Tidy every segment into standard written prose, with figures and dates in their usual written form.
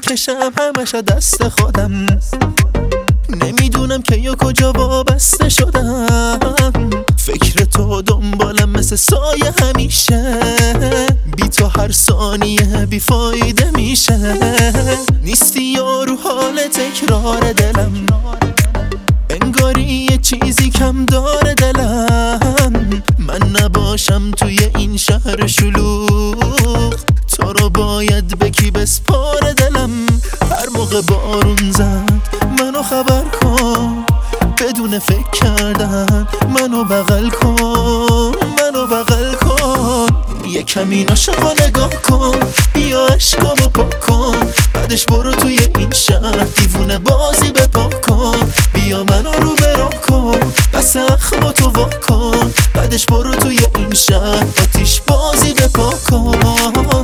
میکشم همش دست خودم، نمیدونم که یا کجا وابسته شدم. فکر تو دنبالم مثل سایه همیشه، بی تو هر ثانیه بیفایده میشه. نیستی یا رو حال تکرار دلم، انگاری یه چیزی کم داره دلم. من نباشم توی این شهر شلوغ، تو رو باید به کی بسپاره دلم. هر موقع بارون زد منو خبر کن، بدون فکر کردن منو بغل کن، منو بغل کن. یه کمی عاشقا نگاه کن، بیا عشقامو پاک کن. بعدش برو توی این شهر دیوونه بازی بپا کن. بیا منو رو برا کن، بس اخمو تو وا کن. بعدش برو توی این شهر آتیش بازی بپا کن.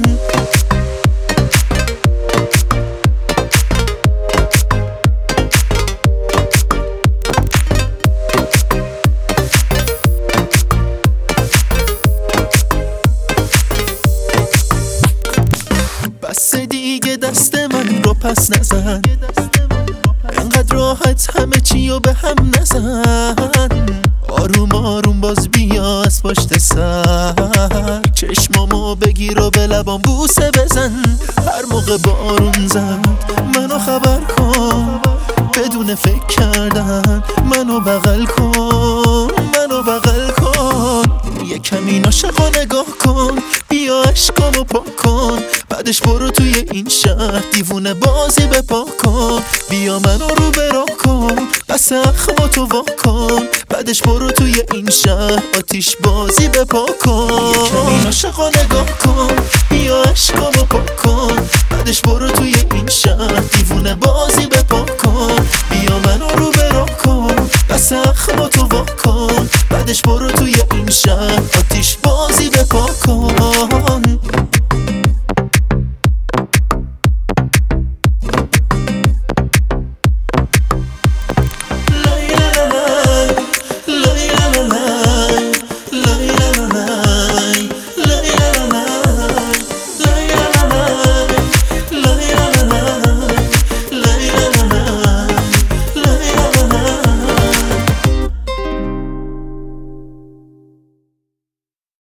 بس دیگه دست من رو پس نزن، انقدر راحت همه چی رو به هم نزن. آروم آروم باز بیا از پشت سر، چشمامو بگیر و به لبام بوسه بزن. هر موقع بارون زد منو خبر کن، بدون فکر کردن منو بغل کن، منو بغل کن. یه کمی عاشقا نگاه کن، بیا عشقامو پاک کن. بعدش برو توی این شهر دیوونه بازی بپا کن. بیا منو رو برا کن، بس اخمو تو وا کن. بعدش برو توی این شهر آتیش بازی بپا کن. یه کمی عاشقا نگاه کن، بیا عشقامو پاک کن. بعدش برو توی این شهر دیوونه بازی بپا کن.